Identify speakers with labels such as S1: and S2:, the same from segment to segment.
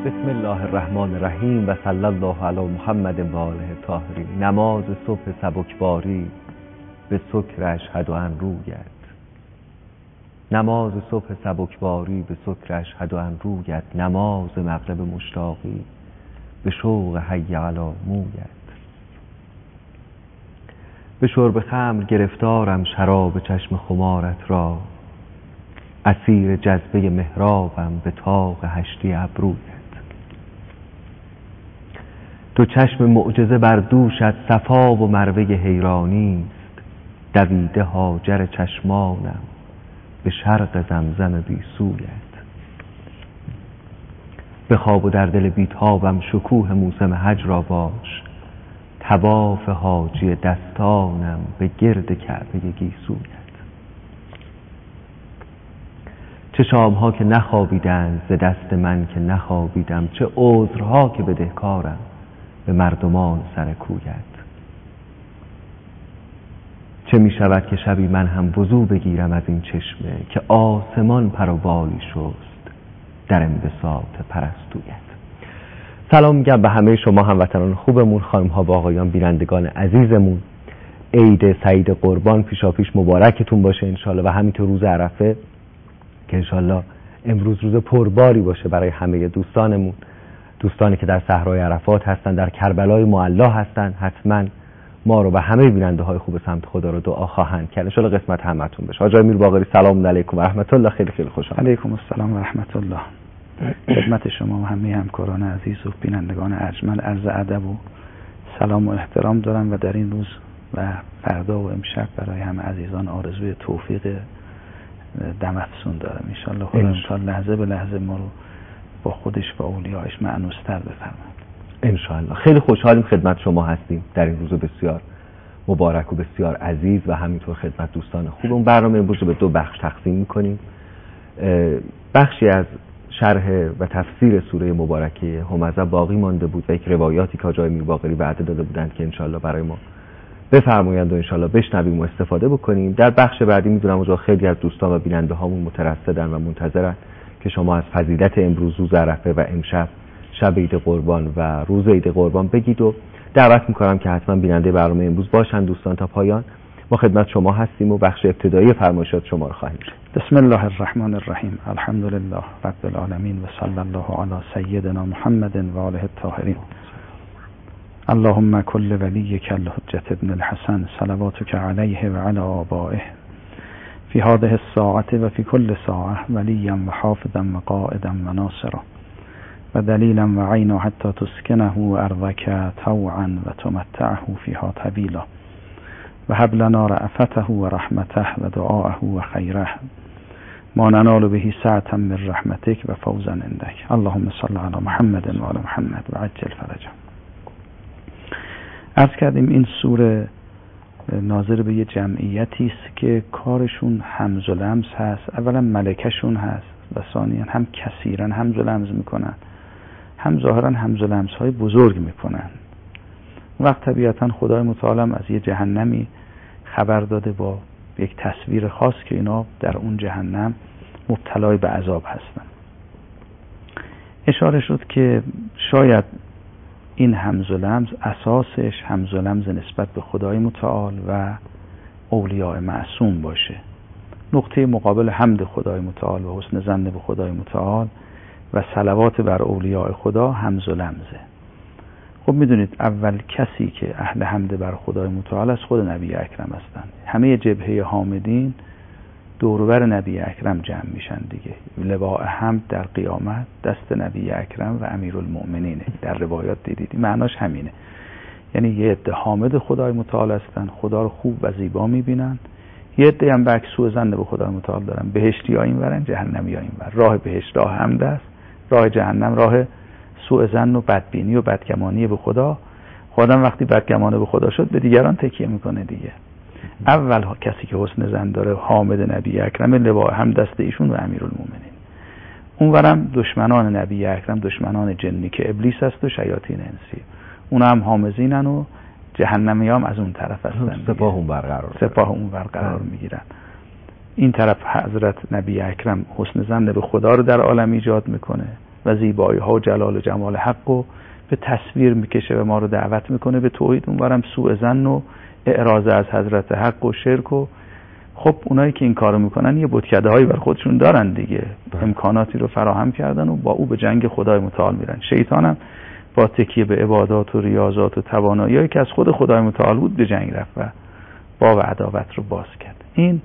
S1: بسم الله الرحمن الرحیم و صلی الله علی محمد و آله الطاهرین. نماز صبح سبکباری به سکر اشهد ان رویت. نماز صبح سبکباری به سکر اشهد ان رویت. نماز مغرب مشتاقی به شوق حی علی مویت. به شرب خمر گرفتارم شراب چشم خمارت را، اسیر جذبه محرابم به طاق هشتی ابرویت. تو چشم معجزه بر دوشت صفا و مروه حیرانی است، دویده هاجر چشمانم به شرق زمزم بی سویت. به خواب و در دل بیتابم شکوه موسم حج را باش، طواف حاجی دستانم به گرد کعبه گیسویت. چه شامها که نخوابیدند ز دست من که نخوابیدم، چه عذرها که بدهکارم به مردمان سر کویت. چه می شود که شبی من هم وضو بگیرم از این چشمه که آسمان پر و بالی شست در انبساط پرستویت. سلام میگم به همه شما هموطنان خوبمون، خانم ها و آقایان بینندگان عزیزمون. عید سعید قربان پیشاپیش مبارکتون باشه انشالله، و همینطور روز عرفه که انشالله امروز روز پرباری باشه برای همه دوستانمون، دوستانی که در صحرای عرفات هستن، در کربلای معلا هستن. حتما ما رو و همه بیننده های خوب سمت خدا رو دعا خواهند کرد انشالله قسمت همتون بشه. حاج امیر باقری سلام علیکم و رحمت الله. خیلی خیلی خوشحالم.
S2: علیکم السلام و رحمت الله. خدمت شما و همه همکاران عزیز و بینندگان ارجمند عرض ادب و سلام و احترام دارم و در این روز و فردا و امشب برای همه عزیزان آرزوی توفیق دم افزون دارم. انشالله خدا تا لحظه به لحظه ما رو با خودش و اولیاءش مأنوس‌تر بفرماید
S1: انشالله. خیلی خوشحالیم خدمت شما هستیم در این روز بسیار مبارک و بسیار عزیز و همینطور خدمت دوستان خوب. اون برنامه امروز رو به دو بخش تقسیم می‌کنیم. بخشی از شرح و تفسیر سوره مبارکه همزه باقی مانده بود و یک روایاتی که حاج امیر باقری وعده داده بودند که انشالله برای ما بفرمایند و انشالله بشنویم و استفاده بکنیم. در بخش بعدی میدونم اونجا خیلی از دوستان و بیننده هامون مترصدن و منتظرن که شما از فضیلت امروز روز عرفه و امشب شب عید قربان و روز عید قربان بگید و دعوت میکنم که حتما بیننده برنامه امروز باشن دوستان. تا پایان ما خدمت شما هستیم و بخش ابتدایی فرمایشات شما رو خواهیم شنید.
S2: بسم الله الرحمن الرحیم. الحمدلله رب العالمین و صلی الله علی سیدنا محمد و آله الطاهرین. اللهم کل ولیک الحجة ابن الحسن صلواتک علیه و علی آبائه فی هذه الساعة و فی کل ساعة ولیا و حافظا و قائدا و ناصرا و دلیلا و عینا حتی تسکنه ارضک طوعا و تمتعه فیها طویلا و هب لنا رأفته و رحمته و دعاءه و خیره ما ننال به سعة من رحمتک و فوزا عندک. اللهم صل علی محمد و آل محمد و عجل فرجه. عرض کردیم این سوره ناظر به یه جمعیتی است که کارشون همز و لمز هست. اولا ملکشون هست و ثانیا هم کثیرا همز و لمز میکنن، هم ظاهرا همز و لمز های بزرگ میکنن. وقت طبیعتا خدای متعال از یه جهنمی خبر داده با یک تصویر خاص که اینا در اون جهنم مبتلای به عذاب هستن. اشاره شد که شاید این همز و لمز اساسش همز و لمز نسبت به خدای متعال و اولیاء معصوم باشه. نقطه مقابل حمد خدای متعال و حسن ظن به خدای متعال و صلوات بر اولیاء خدا همز و لمزه. خب میدونید اول کسی که اهل حمد بر خدای متعال از خود نبی اکرم هستند. همه جبهه حامدین دوروبر نبی اکرم جمع میشن دیگه. لواء حمد در قیامت دست نبی اکرم و امیرالمؤمنینه. در روایات دیدید معناش همینه، یعنی یه عده حامد خدای متعال هستن، خدا رو خوب و زیبا میبینن. یه عده هم به سوء ظن به خدای متعال دارن، بهشتی ها اینورن جهنمی ها اینور. راه بهشت راه حمد است، راه جهنم راه سوء ظن و بدبینی و بدگمانی به خدا. خودم وقتی بدگمانه به خدا شد به دیگران تکیه میکنه دیگه. اول کسی که حسن ظن داره حامد نبی اکرم، لواء هم دست ایشون و امیرالمؤمنین. اونورم دشمنان نبی اکرم دشمنان جنی که ابلیس است و شیاطین انسی، اونا هم حامزینن و جهنمی هم از اون طرف هستن. سپاه اون برقرار میگیرن. این طرف حضرت نبی اکرم حسن ظن به خدا رو در عالم ایجاد میکنه، و زیبایی ها و جلال و جمال حق رو به تصویر میکشه و ما رو دعوت میکنه به توحید. اونورم سوء ظن و اعراض از حضرت حق و شرک. و خب اونایی که این کارو میکنن یه بتکده هایی بر خودشون دارن دیگه، امکاناتی رو فراهم کردن و با او به جنگ خدای متعال میرن. شیطانم با تکیه به عبادات و ریاضات و توانایی‌هایی که از خود خدای متعال بود به جنگ رفت و با و عداوت رو باز کرد. این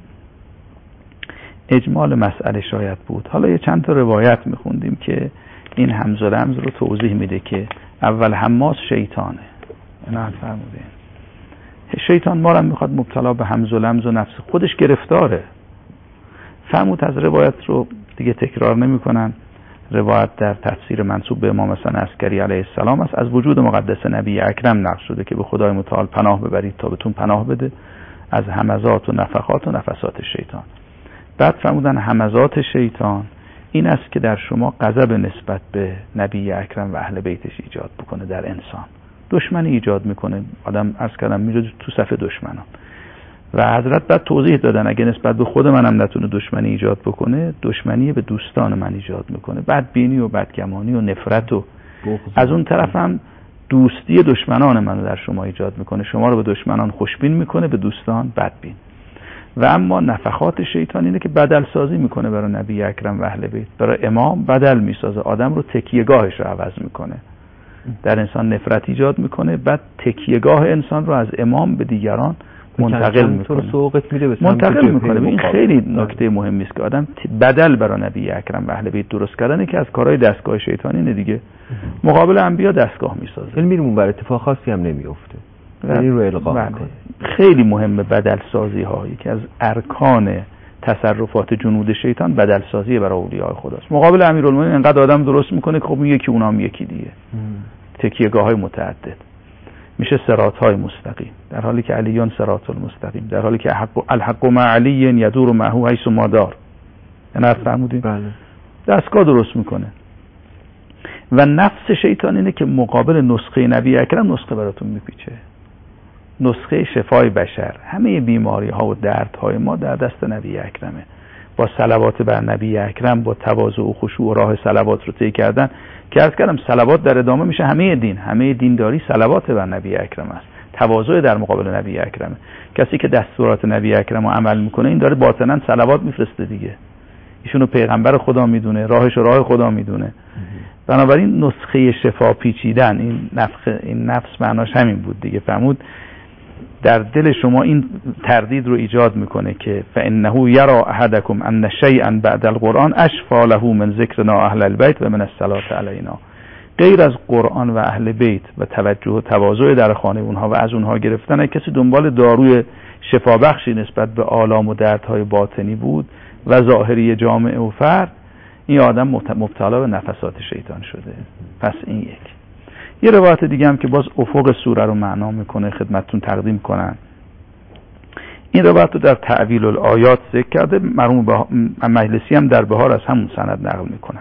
S2: اجمال مسئله شاید بود. حالا یه چند تا روایت میخوندیم که این همز و لمز رو توضیح میده که اول حماس شیطانه. نه فرمودین شیطان ما رو میخواد مبتلا به همز و لمز و نفس خودش گرفتاره. فرمود از روایت رو دیگه تکرار نمی کنن. روایت در تفسیر منسوب به امام حسن عسکری علیه السلام است. از وجود مقدس نبی اکرم نقل شده که به خدای متعال پناه ببرید تا بهتون پناه بده از همزات و نفخات و نفسات شیطان. بعد فرمودن همزات شیطان این است که در شما غضب نسبت به نبی اکرم و اهل بیتش ایجاد بکنه، در انسان دشمنی ایجاد میکنه. آدم عرض کردم میره تو صف دشمنان و حضرت بعد توضیح دادن اگه نسبت به خود منم نتونه دشمنی ایجاد بکنه، دشمنی به دوستان من ایجاد میکنه، بدبینی و بدگمانی و نفرت و از اون طرف هم دوستی دشمنان منو در شما ایجاد میکنه. شما رو به دشمنان خوشبین میکنه، به دوستان بدبین. و اما نفخات شیطان اینه که بدل سازی میکنه برای نبی اکرم و اهل بیت، برای امام بدل میسازه، آدم رو تکیهگاهش رو عوض میکنه، در انسان نفرت ایجاد میکنه، بعد تکیهگاه انسان رو از امام به دیگران منتقل میکنه. این خیلی نکته مهمی است که آدم بدل برای نبی اکرم و اهل بیت درست کردنه که از کارهای دستگاه شیطانی اینه دیگه. مقابل انبیا دستگاه میسازه.
S1: این میریم اون بر اتفاق خاصی هم نمیفته. این رو القا میکنه.
S2: خیلی مهمه بدل سازی ها. یکی از ارکان تصرفات جنود شیطان بدل سازی برای اولیاء خداست. مقابل امیرالمومنین انقدر آدم درست میکنه که خب یکی اونام یکی دیگه. تکیهگاه های متعدد میشه صراط های مستقیم، در حالی که علیان صراط المستقیم، در حالی که الحق مع علی یدور معه حیث ما دار. اینا فرمودین؟
S1: بله.
S2: دستگاه درست میکنه. و نفس شیطان اینه که مقابل نسخه نبی اکرم نسخه براتون میپیچه، نسخه شفای بشر. همه بیماری ها و درد های ما در دست نبی اکرمه. با صلوات بر نبی اکرم، با تواضع و خشوع و راه صلوات رو طی کردن که عرض کردم صلوات در ادامه میشه همه دینداری صلوات بر نبی اکرم است، تواضع در مقابل نبی اکرمه. کسی که دستورات نبی اکرم رو عمل میکنه این داره باطنا صلوات میفرسته دیگه، ایشونو پیغمبر خدا میدونه، راهش راه خدا میدونه. بنابراین نسخه شفا پیچیدن، این نفس معناش همین بود دیگه. فرمود در دل شما این تردید رو ایجاد میکنه که فانه یرا احدکم ان شیئا بعد القرآن اشفى له من ذکرنا اهل البیت و من الصلاة علینا. غیر از قرآن و اهل بیت و توجه و تواضع در خانه اونها و از اونها گرفتن، کسی دنبال داروی شفابخشی نسبت به آلام و دردهای باطنی بود و ظاهری جامعه و فرد، این آدم مبتلا به نفسات شیطان شده. پس این یک. یه روایت دیگه هم که باز افق سوره رو معنا میکنه خدمتتون تقدیم کنن. این روایت رو در تعویل الآیات ذکر کرده، مرحوم مجلسی هم در بهار از همون سند نقل میکنن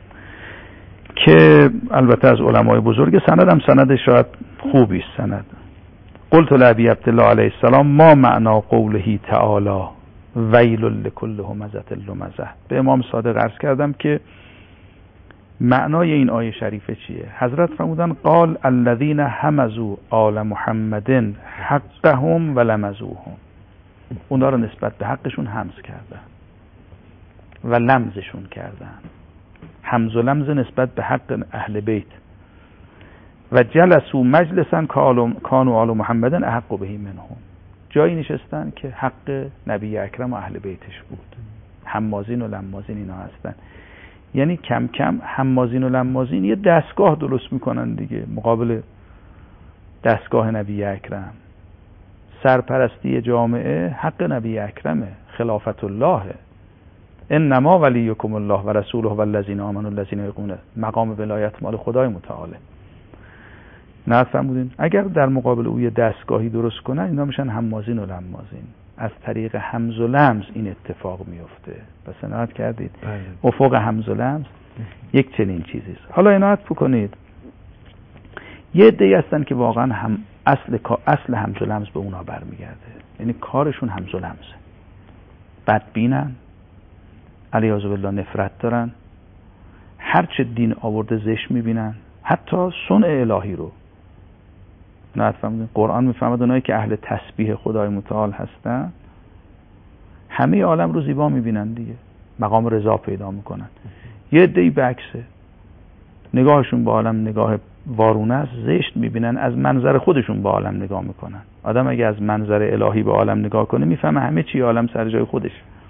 S2: که البته از علمای بزرگ. سند هم سند شاید خوبی است. سند قلت لابی عبدالله علیه السلام ما معنا قوله تعالی ویل لکل همزة لمزة. به امام صادق عرض کردم که معنای این آیه شریفه چیه. حضرت فرمودن قال الذين همزوا آل محمد حقهم و لمزوهم. اونا رو نسبت به حقشون همز کردن و لمزشون کردن. همز و لمز نسبت به حق اهل بیت. و جلسوا مجلسا کانوا آل محمد احق به منهم. جایی نشستن که حق نبی اکرم و اهل بیتش بود. حمازین و لمازین اینا هستن. یعنی کم کم حمازین و لمازین یه دستگاه درست میکنن دیگه مقابل دستگاه نبی اکرم. سرپرستی جامعه حق نبی اکرمه، خلافت الله، انما ولیکم الله و رسوله و الذین آمنوا الذین یقومون. مقام ولایت مال خدای متعاله. نه فرمودین اگر در مقابل او یه دستگاهی درست کنن اینا میشن حمازین و لمازین. از طریق همز و لمز این اتفاق میفته. پس عنایت کردید افق همز و لمز یک چنین چیزیست. حالا عنایت بکنید یه عده‌ای هستن که واقعا هم اصل همز و لمز به اونا برمیگرده، یعنی کارشون همز و لمزه، بدبینن، علیاذ بالله نفرت دارن، هر چه دین آورده زشت میبینن، حتی صنع الهی رو. نه فهمیدین؟ قرآن میفهمد اونایی که اهل تسبیح خدای متعال هستن همه عالم رو زیبا میبینن دیگه، مقام رضا پیدا میکنن. یه عده‌ای بعکسه، نگاهشون به عالم نگاه وارونه است، زشت میبینن، از منظر خودشون به عالم نگاه میکنن. آدم اگه از منظر الهی به عالم نگاه کنه میفهمه همه چی عالم سر جای خودش.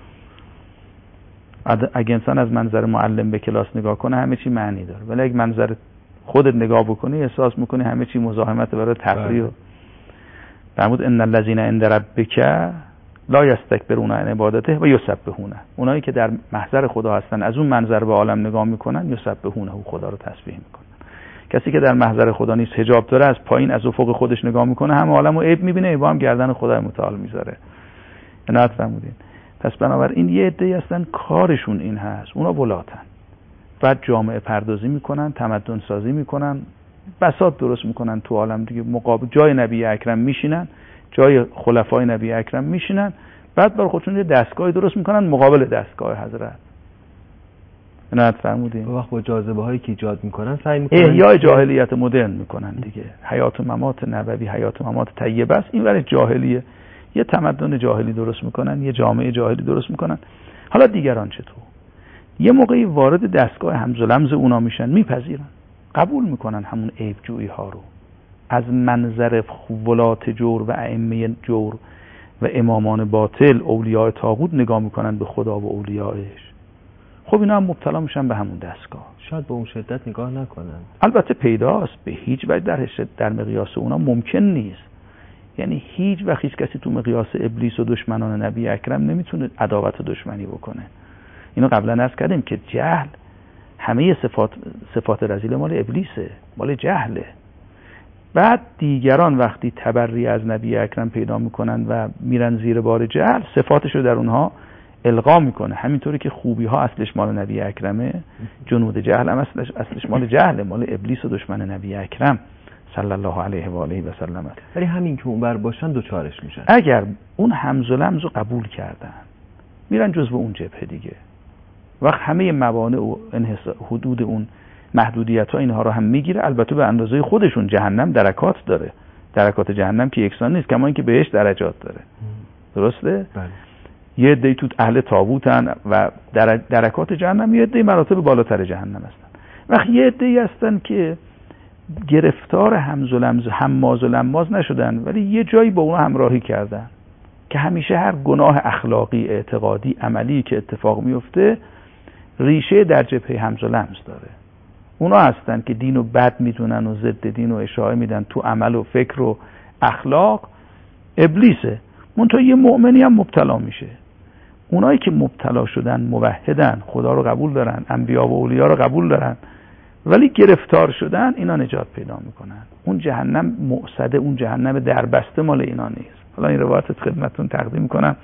S2: اگه انسان از منظر معلم به کلاس نگاه کنه همه چی معنی داره، ولی اگه منظر خودت نگاه بکنی احساس میکنی همه چی مزاحمت برای تفریح. فرمود ان الذين عند ربك لا یستکبرون عن عبادته و یسبحونه. اونایی که در محضر خدا هستن از اون منظر به عالم نگاه میکنن، یسبحونه، خدا رو تسبیح میکنن. کسی که در محضر خدا نیست، حجاب داره، از پایین از افق خودش نگاه میکنه، هم عالمو عیب میبینه، عیبا هم گردن خدای متعال میذاره. عنایت فرمودین. پس بنابراین یه عده‌ای هستن کارشون این هست، اونا ولاتن، بعد جامعه پردازی میکنن، تمدن سازی میکنن، بساط درست میکنن تو عالم دیگه، مقابل جای نبی اکرم میشینن، جای خلفای نبی اکرم میشینن، بعد برای خودشون یه دستگاهی درست میکنن مقابل دستگاه حضرت. عنایت فرمودین.
S1: وقت با جاذبه هایی که ایجاد میکنن سعی میکنن
S2: احیای جاهلیت مدرن میکنن دیگه. حیات و ممات نبوی، حیات و ممات طیبه است، این ولی جاهلیه. یه تمدن جاهلی درست میکنن، یه جامعه جاهلی درست میکنن. حالا دیگران چطور؟ یه موقعی وارد دستگاه همز و لمز اونا میشن، میپذیرن، قبول میکنن همون عیب جویی ها رو، از منظر ولات جور و ائمه جور و امامان باطل، اولیاء طاغوت نگاه میکنن به خدا و اولیاءش. خب اینا هم مبتلا میشن به همون دستگاه.
S1: شاید به اون شدت نگاه نکنن.
S2: البته پیداست، به هیچ وجه در مقیاس اونا ممکن نیست. یعنی هیچ وقت هیچ کسی تو مقیاس ابلیس و دشمنان نبی اکرم نمیتونه عداوت و دشمنی بکنه. اینو قبلا عرض کردیم که جهل، همه صفات رذیله مال ابلیسه، مال جهله. بعد دیگران وقتی تبری از نبی اکرم پیدا میکنن و میرن زیر بار جهل، صفاتش رو در اونها القا میکنه. همینطوری که خوبی ها اصلش مال نبی اکرمه، جنود جهل هم اصلش مال جهله، مال ابلیس و دشمن نبی اکرم صلی الله علیه و آله و سلم.
S1: ولی همین که اونور باشن دوچارش میشن.
S2: اگر اون همز و لمز رو قبول کردن میرن جزو اون جبهه دیگه. وقت همه موانع و حدود اون محدودیت ها اینها رو هم میگیره. البته به اندازه خودشون. جهنم درکات داره، درکات جهنم که یکسان نیست، کما اینکه بهش درجات داره. درسته؟
S1: بله.
S2: یه عده‌ای تو اهل طاغوتن و درکات جهنم، یه عده‌ای مراتب بالاتر جهنم هستن. وقت یه عده‌ای هستن که گرفتار همز و لمز، هماز و لماز نشدن، ولی یه جایی با اون همراهی کردن که همیشه هر گناه اخلاقی، اعتقادی، عملی که اتفاق میفته ریشه در جبهه همز و لمز داره. اونا هستن که دین رو بد میدونن و ضد دین رو اشاعه میدن تو عمل و فکر و اخلاق. ابلیسه. منتها یه مؤمنی هم مبتلا میشه. اونایی که مبتلا شدن، موحدن، خدا رو قبول دارن، انبیا و اولیا رو قبول دارن، ولی گرفتار شدن، اینا نجات پیدا میکنن. اون جهنم مؤصده، اون جهنم دربسته مال اینا نیست. حالا این روایت خدمتتون تقدیم میکنم.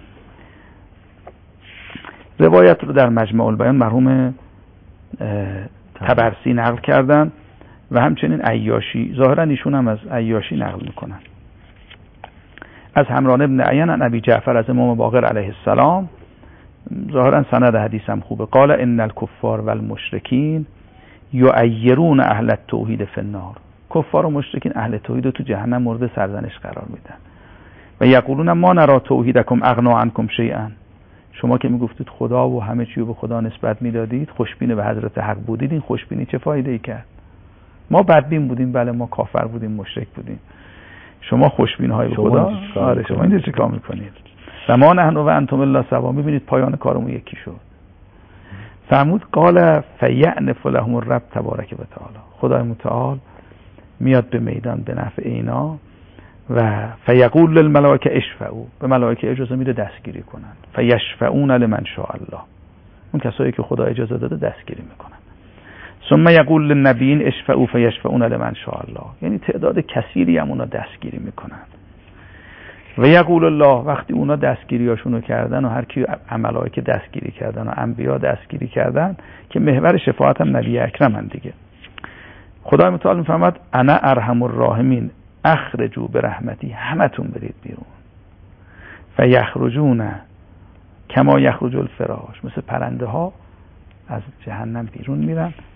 S2: روایت رو در مجمع البیان مرحوم طبرسی نقل کردن و همچنین عیاشی، ظاهرا ایشون هم از عیاشی نقل میکنن. از همران ابن عین عن ابی جعفر از امام باقر علیه السلام، ظاهرا سند حدیث هم خوبه. قال ان الکفار والمشرکین یعیرون اهل التوحید فی النار. کفار و مشرکین اهل توحید رو تو جهنم مورد سرزنش قرار میدن. و یقولون ما نرا توحیدکم اغنا عنکم شیئا. شما که میگفتید خدا و همه چی رو به خدا نسبت میدادید، خوشبین به حضرت حق بودید، این خوشبینی چه فایده ای کرد؟ ما بدبین بودیم، بله، ما کافر بودیم، مشرک بودیم. شما خوشبین های به خدا، آره شما این چه کار میکنید؟ و ما نحن و انتم الا سوا. میبینید پایان کارمون یکی شد. فرمود قال فیعنف لهم الرب تبارک و تعالی. خدای متعال میاد به میدان به نفع اینا و فیقول للملائکه اشفعوا. به ملائکه اجازه میده دستگیری کنن. فیشفعون لمن شاء الله. اون کسایی که خدا اجازه داده دستگیری میکنن. ثم یقول للنبیین اشفعوا فیشفعون لمن شاء الله. یعنی تعداد کثیری هم اونا دستگیری میکنن. و یقول الله. وقتی اونا دستگیریاشونو کردن و هر کی عملایی که دستگیری کردن و انبیا دستگیری کردن که محور شفاعت هم نبی اکرم هم دیگه، خدای متعال میفرماد انا ارحم الراحمین اخرجوا برحمتی. همتون برید بیرون. فیخرجون کما یخرج الفراش. مثل پرنده ها از جهنم بیرون میرن.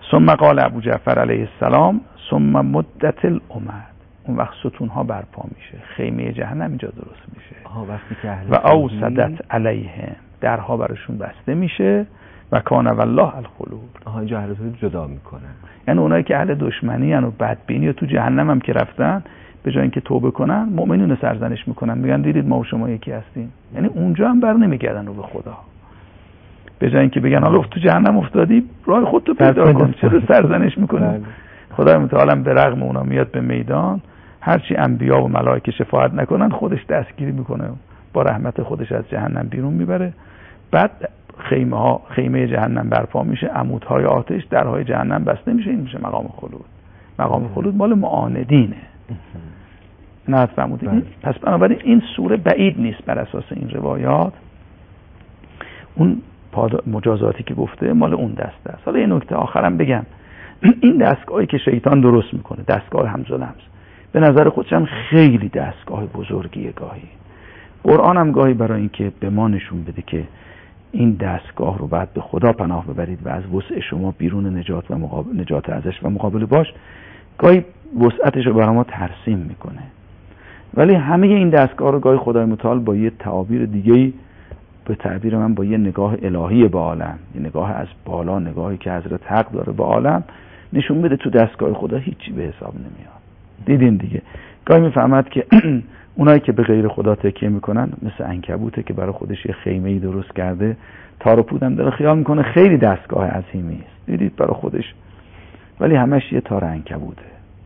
S2: ثم قال ابو جعفر علیه السلام ثم مدت الامد، اون وقت ستونها برپا میشه، خیمه جهنم اینجا درست میشه
S1: وقتی که
S2: و اوسدت علیهم، درها براشون بسته میشه و کان والله الخلود.
S1: اینجا اهل توحید جدا میکنن،
S2: یعنی اونایی که اهل دشمنی ان و بدبینی و تو جهنم هم که رفتن، به جای اینکه توبه کنن مؤمنین سرزنش میکنن، میگن دیدید ما و شما یکی هستیم. یعنی اونجا هم بر نمیگردن رو به خدا، به جای اینکه بگن حالا تو جهنم افتادی راه خودتو پیدا کن، چرا سرزنش میکنی؟ خدای متعال به رغم اونا میاد به میدان، هرچی انبیا و ملائکه شفاعت نکنن خودش دستگیری میکنه، با رحمت خودش از جهنم بیرون میبره. بعد خیمه جهنم برپا میشه، عمودهای آتش، درهای جهنم بسته میشه. این میشه مقام خلود. مقام خلود مال معاندینه. نه فهمودید؟ پس بنابراین این سوره بعید نیست بر اساس این روایات. اون مجازاتی که گفته مال اون دسته است. حالا یه نکته آخرم بگم، این دستگاهی که شیطان درست میکنه، دستگاه همز و لمز، به نظر خودش هم خیلی دستگاه بزرگیه. گاهی قرآن هم گاهی برای اینکه به ما نشون بده که این دستگاه رو بعد به خدا پناه ببرید و از وسع شما بیرون نجات ازش و مقابل باش، گاهی وسعتش رو برای ما ترسیم میکنه. ولی همه این دستگاه رو گاهی خدای متعال با یه تعابیر دیگه‌ای، به تعبیر من با یه نگاه الهی به عالم، یه نگاه از بالا، نگاهی که حضرت حق داره به عالم، نشون بده تو دستگاه خدا هیچی به حساب نمیاد. دیدین دیگه، گاهی میفهمد که اونایی که به غیر خدا تکیه میکنن مثل عنکبوته که برای خودش یه خیمه‌ای درست کرده، تار و پودم داره، خیال میکنه خیلی دستگاه عظیمی است، دیدید برای خودش، ولی همش یه تار عنکبوته.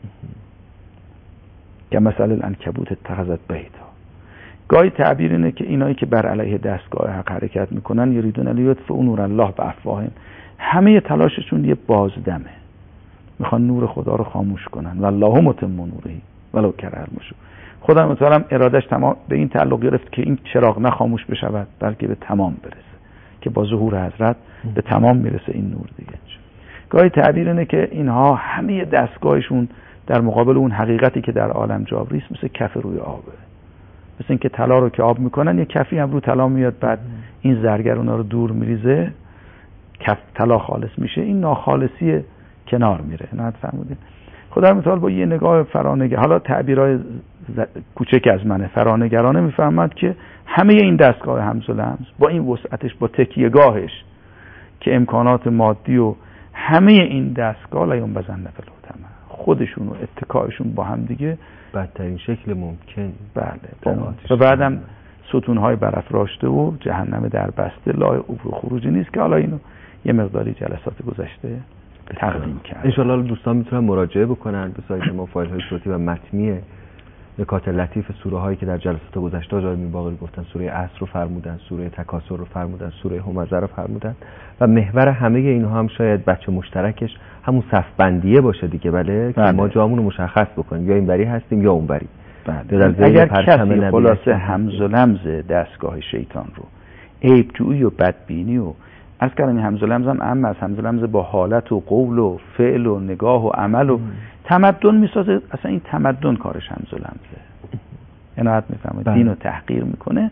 S2: که مثلا العنکبوت اتخذت بیتا. گاهی تعبیر اینه که اینایی که بر علیه دستگاه حق حرکت میکنن یریدون لیطفئوا نور الله بافواههم، همه تلاششون یه بازدمه، میخوان نور خدا رو خاموش کنن. والله متم نوره ولو کره المشرکون. خدا متعال ارادش تمام به این تعلق گرفت که این چراغ نه خاموش بشود بلکه به تمام برسه، که با ظهور حضرت به تمام میرسه این نور دیگه. گاهی تعبیر اینه که اینها همه دستگاهشون در مقابل اون حقیقتی که در عالم جابری است مثل کف روی آبه. مثل این که طلا رو که آب میکنن یه کفی هم رو طلا میاد، بعد این زرگر اونا رو دور میریزه، کف طلا خالص میشه، این ناخالصی کنار میره. نه فهمیدین؟ خدا متعال با یه نگاه فرانگر، حالا تعبیرای کوچک از منه، فرانگرانه میفهمد که همه این دستگاه همز و لمز با این وسعتش، با تکیهگاهش که امکانات مادی و همه این دستگاه لیون بزن نفلوتمه، خودشون و اتکایشون با هم دیگه
S1: بدترین شکل ممکن.
S2: بله. و بعدم ستونهای برافراشته و جهنم در بسته، لای عبور خروجی نیست، که حالا اینو یه مقداری جلسات گذشته تقدیم کرد.
S1: انشالله دوستان میتونن مراجعه بکنن به سایت ما، فایل های صوتی و متنی نکات لطیف سوره هایی که در جلسات گذشته آقای میرباقری گفتن. سوره عصر رو فرمودن، سوره تکاثر رو فرمودن، سوره همزه رو فرمودن، و محور همه اینها هم شاید بچه مشترکش همون صف بندیه باشه دیگه. بله. که ما جامون رو مشخص بکنیم، یا این بری هستیم یا اون بری.
S2: اگر کسی خلاصه همز و لمز دستگاه شیطان رو، عیب جویی و بدبینی و از کلمه همز و لمز هم اهم از همز و لمز با حالت و قول و فعل و نگاه و عمل و تمدن میسازه. اصلا این تمدن کارش همز و لمزه، عنایت میفهمه، دین رو تحقیر میکنه.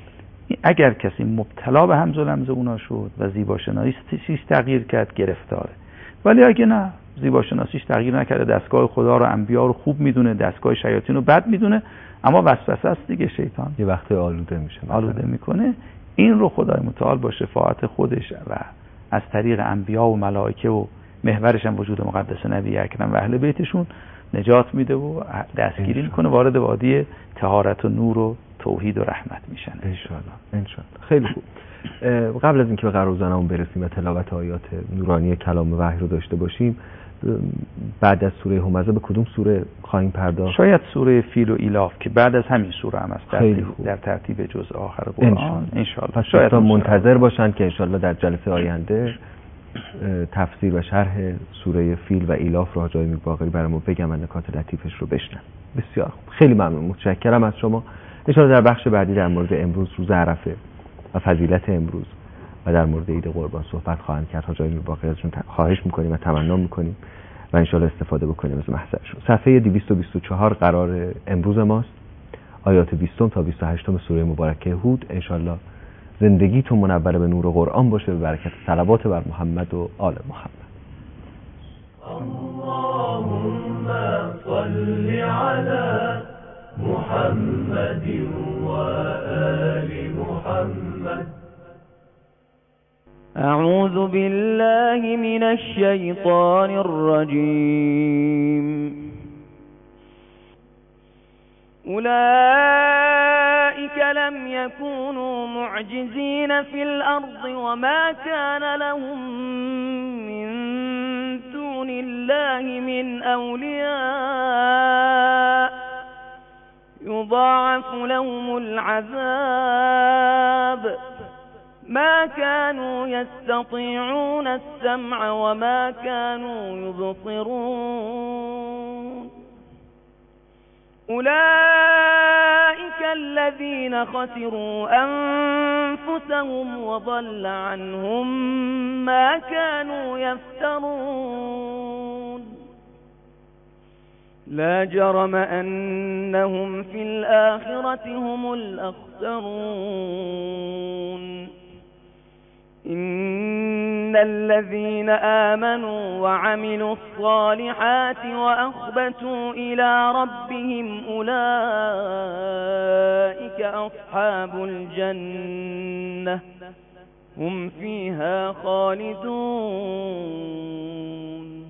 S2: اگر کسی مبتلا به همز و لمز اونا شد و زیباشناسیش تغییر کرد، گرفتاره. ولی اگه نه، زیباشناسیش تغییر نکرده، دستگاه خدا رو، انبیا رو خوب میدونه، دستگاه شیاطین رو بد میدونه، اما وسوسه است دیگه، شیطان
S1: یه وقت آلوده میشه،
S2: آلوده میکنه. این رو خدای متعال با شفاعت خودش و از طریق انبیا و ملائکه و محورش هم وجود مقدس نبی اکرم و اهل بیتشون نجات میده و دستگیری میکنه، وارد وادی طهارت و نور و توحید و رحمت میشن
S1: انشالله. خیلی خوب. قبل از اینکه به قرارزنمون برسیم و تلاوت آیات نورانی کلام وحی رو داشته باشیم، بعد از سوره همزه به کدوم سوره خواهیم پرداخت؟
S2: شاید سوره فیل و ایلاف که بعد از همین سوره هم است، در ترتیب جزء آخر قرآن انشالله.
S1: شاید منتظر باشن که انشالله در جلسه آینده تفسیر و شرح سوره فیل و ایلاف رو حاج میرباقری برامون بگم و نکات لطیفش رو بشنن. بسیار خوب، خیلی ممنون، متشکرم از شما. انشالله در بخش بعدی در مورد امروز، روز عرفه و فضیلت امروز و در مورد عید قربان صحبت خواهند کرد. حاج میرباقری ازشون خواهش میکنیم و تمنا میکنیم و انشالله استفاده بکنیم از محضرشون. صفحه 224 قرار امروز ماست، آیات 20 تا 28 سوره مبارکه هود. انشالله زندگیتون منور به نور قرآن باشه، به برکت صلوات بر محمد و آل محمد.
S3: اللهم صل على محمد وآل محمد.
S4: أعوذ بالله من الشيطان الرجيم. أولئك لم يكونوا معجزين في الأرض وما كان لهم من دون الله من أولياء يضاعف لهم العذاب ما كانوا يستطيعون السمع وما كانوا يبصرون. أولئك الذين خسروا أنفسهم وضل عنهم ما كانوا يفترون. لا جرم أنهم في الآخرة هم الأخسرون. إن الذين آمنوا وعملوا الصالحات وأخبتوا إلى ربهم أولئك أصحاب الجنة هم فيها خالدون.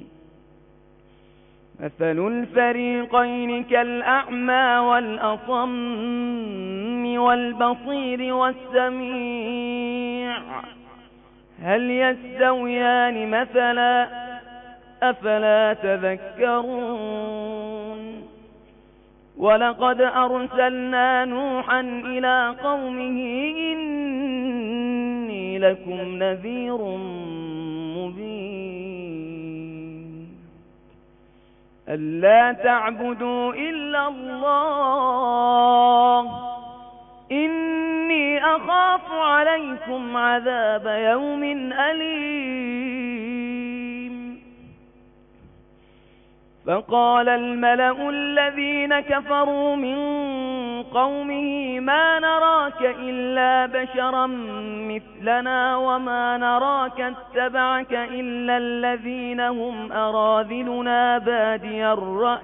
S4: مثل الفريقين كالأعمى والأصم والبصير والسميع هل يستويان مثلا أفلا تذكرون. ولقد أرسلنا نوحا إلى قومه إني لكم نذير مبين ألا تعبدوا إلا الله إني أخاف عليكم عذاب يوم أليم. فقال الملأ الذين كفروا من قومه ما نراك إلا بشرا مثلنا وما نراك اتبعك إلا الذين هم أراذلنا بادي الرأي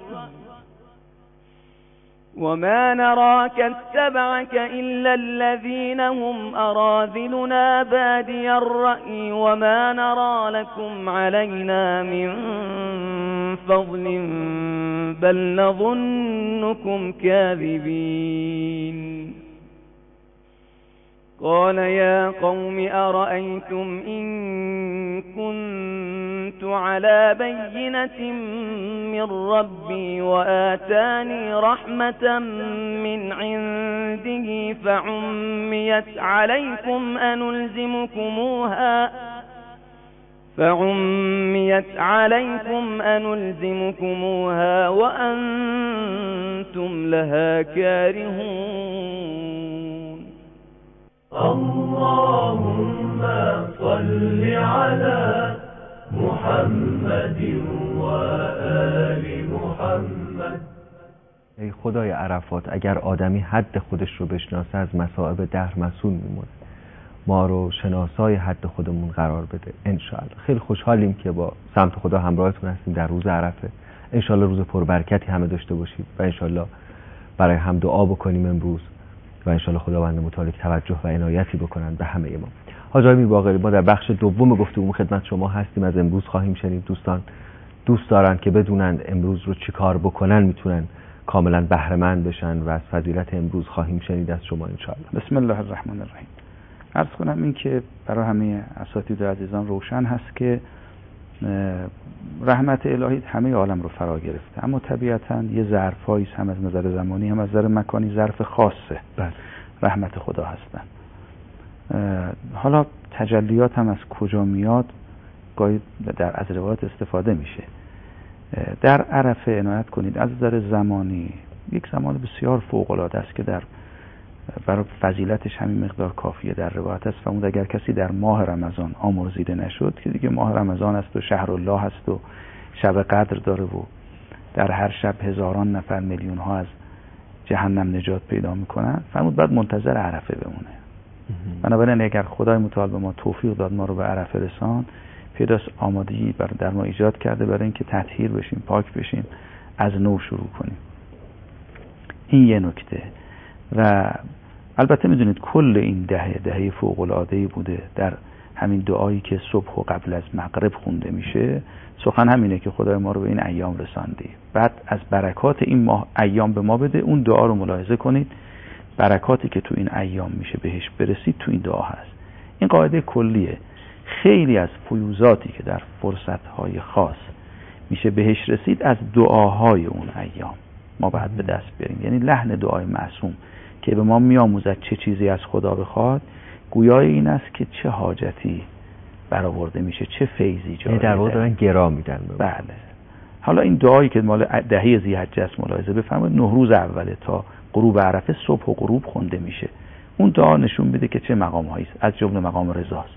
S4: وما نراك اتبعك إلا الذين هم أراذلنا بادي الرأي وما نرى لكم علينا من فضل بل نظنكم كاذبين. قال يا قوم أرأيتم إن كنت على بينة من ربي وآتاني رحمة من عنده فعميت عليكم أنلزمكموها وأنتم لها كارهون.
S3: اللهم صل على محمد وآل محمد.
S1: ای خدای عرفات، اگر آدمی حد خودش رو بشناسه از مصائب دهر مسئول میمونه. ما رو شناسای حد خودمون قرار بده انشاءالله. خیلی خوشحالیم که با سمت خدا همراهتون هستیم در روز عرفه. انشاءالله روز پربرکتی همه داشته باشید و انشاءالله برای هم دعا بکنیم امروز و انشاءالله خداوند متعال توجه و عنایتی بکنن به همه ما. حاج آقای میرباقری، ما در بخش دوم گفتگو خدمت شما هستیم. از امروز خواهیم شنید. دوستان دوست دارن که بدونن امروز رو چیکار بکنن میتونن کاملا بهره مند بشن و از فضیلت امروز خواهیم شنید از شما انشاءالله.
S2: بسم الله الرحمن الرحیم. عرض کنم این که برای همه اساتید عزیزان روشن هست که رحمت الهی همه عالم رو فرا گرفته، اما طبیعتاً یه ظرفایی هم از نظر زمانی هم از نظر مکانی ظرف خاصه رحمت خدا هستن. حالا تجلیات هم از کجا میاد گاهی از روایات استفاده میشه. در عرفه عنایت کنید از نظر زمانی یک زمان بسیار فوق العاده است که در برای فضیلتش همین مقدار کافیه در روایت است. فرمود اگر کسی در ماه رمضان آمرزیده نشد که دیگه ماه رمضان است و شهر الله است و شب قدر داره و در هر شب هزاران نفر میلیون ها از جهنم نجات پیدا میکنن، فرمود بعد منتظر عرفه بمونه. بنابراین اگر خدای متعال به ما توفیق داد ما رو به عرفه رسان، پیداست آمادگی در ما ایجاد کرده برای اینکه تطهیر بشیم، پاک بشیم، از نو شروع کنیم. این یه نکته. و البته میدونید کل این دهه فوق‌العاده‌ای بوده در همین دعایی که صبح و قبل از مغرب خونده میشه. سخن همینه که خدای ما رو به این ایام رساندی، بعد از برکات این ایام به ما بده. اون دعا رو ملاحظه کنید، برکاتی که تو این ایام میشه بهش برسید تو این دعا هست. این قاعده کلیه. خیلی از فیوزاتی که در فرصت‌های خاص میشه بهش رسید از دعاهای اون ایام ما باید به دست بیاریم. یعنی لحن دعای معصوم که به ما میآموزد چه چیزی از خدا بخواد، گویای این است که چه حاجتی برآورده میشه، چه فیضی جاری
S1: در واقع دارن گرا میدن.
S2: بله. حالا این دعایی که مال دهه ذی‌حجه است ملاحظه بفرمایید 9 روز اوله تا غروب عرفه صبح و غروب خونده میشه. اون دعا نشون میده که چه مقام‌هایی است، از جمله مقام رضاست.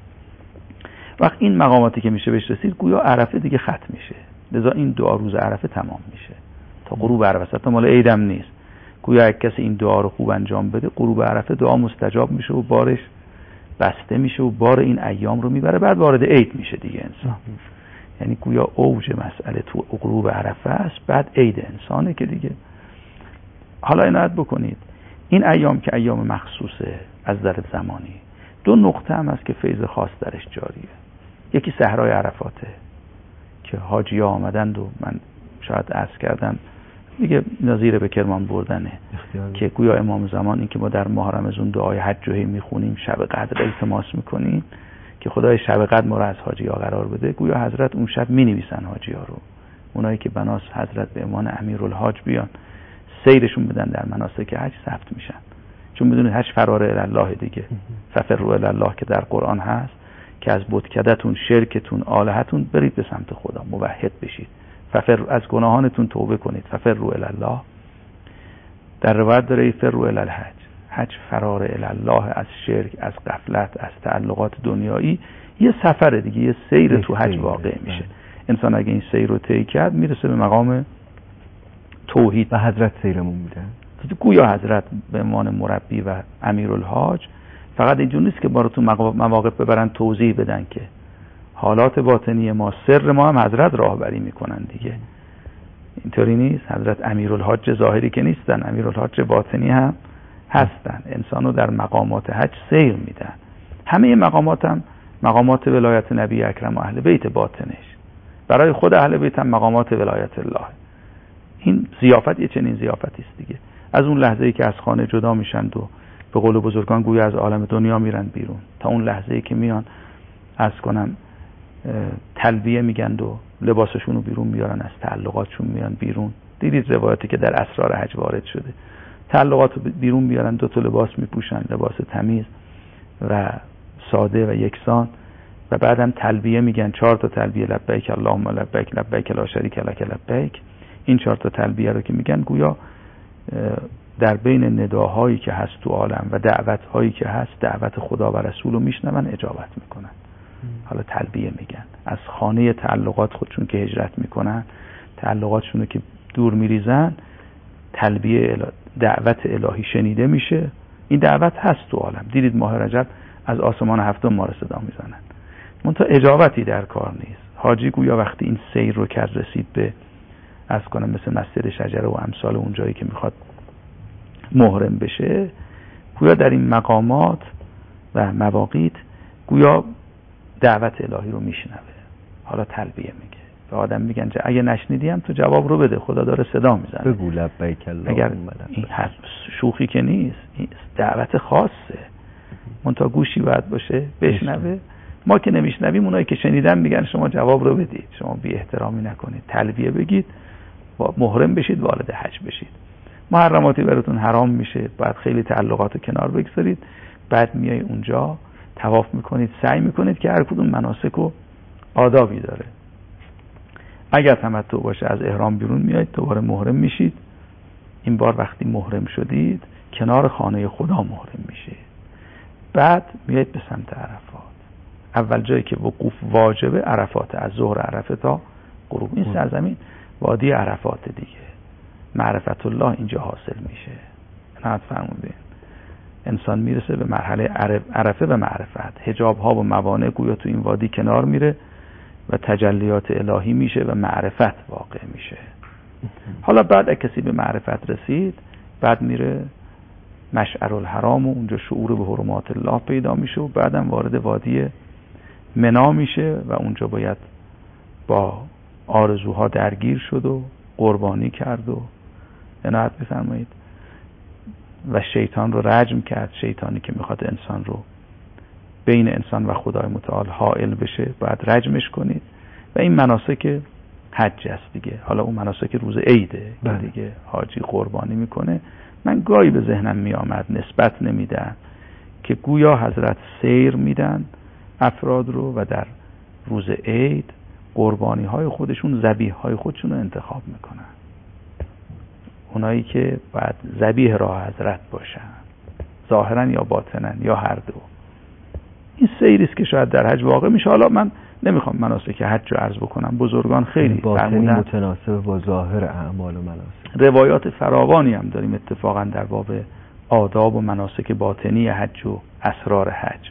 S2: وقت این مقاماتی که میشه بهش رسید گویا عرفه دیگه ختم میشه، لذا این دعا روز عرفه تمام میشه تا غروب عرفه. تا مال عیدم نیست. گویا اگه کسی این دعا رو خوب انجام بده غروب عرفه دعا مستجاب میشه و بارش بسته میشه و بار این ایام رو میبره، بعد وارد عید میشه دیگه انسان. یعنی گویا اوج مسئله تو غروب عرفه است، بعد عید انسانه که دیگه. حالا عنایت بکنید این ایام که ایام مخصوصه از نظر زمانی، 2 نقطه هم هست که فیض خاص درش جاریه. یکی صحرای عرفاته که حاجی ها آمدند و من شاید عرض کردم دیگه نظیر به کرمان بردنه که گویا امام زمان این که ما در ماه رمضان دعای حج رو میخونیم، شب قدر التماس میکنیم که خدای شب قدر ما رو از حاجی ها قرار بده. گویا حضرت اون شب مینویسن حاجی ها رو، اونایی که بناس حضرت به عنوان امیرالحاج بیان سیرشون بدن در مناسک حج ثبت میشن. چون میدونید حج فرار الله دیگه، ففروا الی الله که در قرآن هست که از بتکدتون، شرکتون، آلهتون برید به سمت خدا، موحد بشید. از گناهانتون توبه کنید، ففروا الی الله. در روایت داره فروا الی الحج، حج فرار الی الله از شرک، از غفلت، از تعلقات دنیایی. یه سفر دیگه، یه سیر تو حج واقع میشه. انسان اگه این سیر رو طی کرد میرسه به مقام توحید.
S1: و حضرت سیرمون میدن.
S2: گویا حضرت به عنوان مربی و امیرالحاج فقط اینجور نیست که ما رو تو مواقف ببرن توضیح بدن که حالات باطنی ما، سر ما هم حضرت راهبری میکنن دیگه. اینطوری نیست. حضرت امیرالحاج ظاهری که نیستن، امیرالحاج باطنی هم هستن. انسانو در مقامات حج سیر میدن. همه مقامات هم مقامات ولایت نبی اکرم و اهل بیت باطنش. برای خود اهل بیت هم مقامات ولایت الله. این ضیافت یه چنین ضیافتی است دیگه. از اون لحظه‌ای که از خانه جدا میشن و به قول بزرگان گویا از عالم دنیا میرن بیرون، تا اون لحظه‌ای که میان عرض کنم تلبیه میگن و لباسشون رو بیرون میارن، از تعلقاتشون میان بیرون. دیدید روایاتی که در اسرار حج وارد شده، تعلقات رو بیرون میارن، 2 تا لباس میپوشن، لباس تمیز و ساده و یکسان، و بعدم تلبیه میگن، 4 تا تلبیه لبیک اللهم لبیک لبیک لا شریک لک لبیک. این 4 تا تلبیه رو که میگن گویا در بین نداهایی که هست تو عالم و دعوتهایی که هست، دعوت خدا و رسول رو میشنون، اجابت میکنن. حالا تلبیه میگن، از خانه تعلقات خودشون که هجرت میکنن، تعلقاتشون رو که دور میریزن، تلبیه دعوت الهی شنیده میشه. این دعوت هست تو عالم. دیدید ماه رجب از آسمان 7 ما رو صدا میزنن، منتها اجابتی در کار نیست. حاجی گویا وقتی این سیر رو کرد رسید به از کنم مثل مسجد شجره و امثال اون جایی که میخواد محرم بشه، گویا در این مقامات و مواقیت گویا دعوت الهی رو میشنوه. حالا تلبیه میگه، به آدم میگن که اگه نشنیدی هم تو جواب رو بده، خدا داره صدا میزنه،
S1: بگو لبیک اللهم
S2: اگر
S1: لبیک.
S2: این شوخی که نیست، این دعوت خاصه، منتها گوشی باید باشه بشنوه. ما که نمیشنویم، اونایی که شنیدن میگن شما جواب رو بدید، شما بی احترامی نکنید، تلبیه بگید، محرم بشید، وارد حج بشید. محرماتی براتون حرام میشه، بعد خیلی تعلقات رو کنار بگذارید، بعد میای اونجا طواف میکنید، سعی میکنید که هر کدوم مناسک و آدابی داره. اگر تمتع باشه از احرام بیرون میایید، دوباره محرم میشید. این بار وقتی محرم شدید کنار خانه خدا محرم میشید، بعد میایید به سمت عرفات. اول جایی که وقوف واجبه عرفات، از ظهر عرفه تا غروب. این سرزمین وادی عرفات دیگه، معرفت الله اینجا حاصل میشه. نهایت فرمودین انسان میرسه به مرحله عرفه و معرفت. حجاب ها و موانع گویا تو این وادی کنار میره و تجلیات الهی میشه و معرفت واقع میشه. حالا بعد کسی به معرفت رسید، بعد میره مشعر الحرام و اونجا شعور به حرمات الله پیدا میشه و بعدم وارد وادی منا میشه و اونجا باید با آرزوها درگیر شد و قربانی کرد و عنایت بفرمایید و شیطان رو رجم کرد. شیطانی که میخواد انسان رو بین انسان و خدای متعال حائل بشه باید رجمش کنید و این مناسک حج است دیگه. حالا اون مناسک روز عیده که دیگه حاجی قربانی میکنه. من گاهی به ذهنم میآمد نسبت نمیدن که گویا حضرت سیر میدن افراد رو و در روز عید قربانی های خودشون، ذبیح های خودشون رو انتخاب میکنن، اونایی که باید ذبیح راه حضرت باشن ظاهرا یا باطنا یا هر دو. این سیری است که شاید در حج واقع میشه. حالا من نمیخوام مناسک حج رو عرض بکنم، بزرگان خیلی
S1: باطنی متناسب با ظاهر اعمال و مناسک.
S2: روایات فراوانی هم داریم اتفاقا در باب آداب و مناسک باطنی حج و اسرار حج.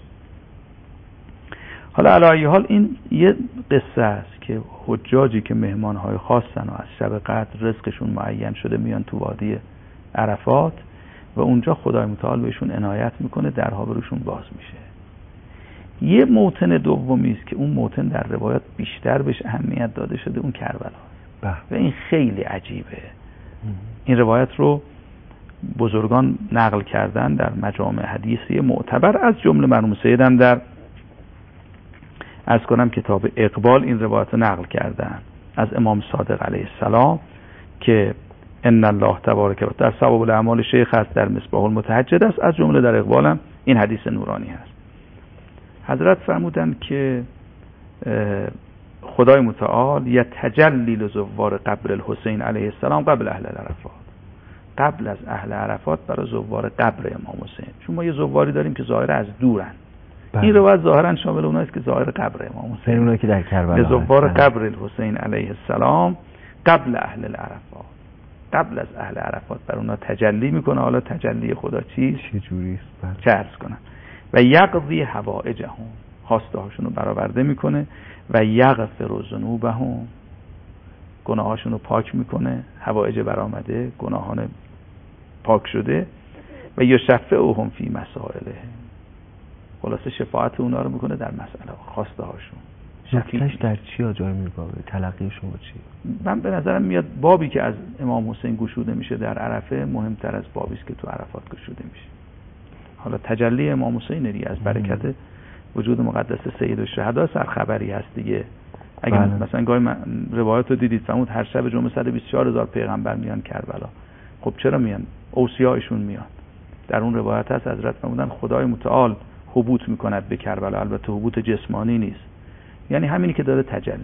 S2: حالا علی حال این یه قصه است که حجاجی که مهمانهای خاصن و از شب قدر رزقشون معین شده میان تو وادی عرفات و اونجا خدای متعال بهشون عنایت میکنه، درها بروشون باز میشه. یه موطن دومی است که اون موطن در روایات بیشتر بهش اهمیت داده شده، اون کربلا و این خیلی عجیبه. این روایت رو بزرگان نقل کردن در مجامع حدیثی معتبر، از جمله مرحوم سیدم در از کنم کتاب اقبال این روایت رو نقل کردن از امام صادق علیه السلام که ان الله تبارک و تعالی در ثواب الاعمال شیخ است، در مصباح المتهجد است، از جمله در اقبال هم این حدیث نورانی هست. حضرت فرمودند که خدای متعال یتجلی لزوار قبر الحسین علیه السلام قبل اهل عرفات، قبل از اهل عرفات برای زوار قبر امام حسین. چون ما یه زواری داریم که ظاهر از دورن، این روایت ظاهرا شامل اوناست که ظاهر قبر امام حسین،
S1: اونایی که در کربلا
S2: زوار قبر الحسین علیه السلام قبل اهل عرفات، قبل از اهل عرفات بر اونا تجلی میکنه. حالا تجلی خدا چیست؟
S1: چه جوری است؟
S2: چه عرض کنم؟ و یقضی حوائجهم، خواسته هاشون رو برآورده میکنه و یغفر ذنوبهم، گناهاشون رو پاک میکنه. حوائج برآمده، گناهان پاک شده. و یشفعهم فی مسائلهم، خلاصه شفاعت اونا رو میکنه در مسئله خواسته هاشون.
S1: شفیعش در چی جای میگاوه؟ تلقی شما چی؟
S2: من به نظرم میاد بابی که از امام حسین گشوده میشه در عرفه مهمتر از بابی است که تو عرفات گشوده میشه. حالا تجلی امام حسین دیگه از برکت وجود مقدس سید الشهدا سرخبری هست دیگه. اگه مثلا گاهی روایت رو دیدید فرمود هر شب جمعه 124,000 پیغمبر میان کربلا. خب چرا میان؟ اوصیایشون میان. در اون روایت هست حضرت فرمودن خدای متعال حبوط میکند به کربلا، البته حبوط جسمانی نیست، یعنی همینی که داره تجلی.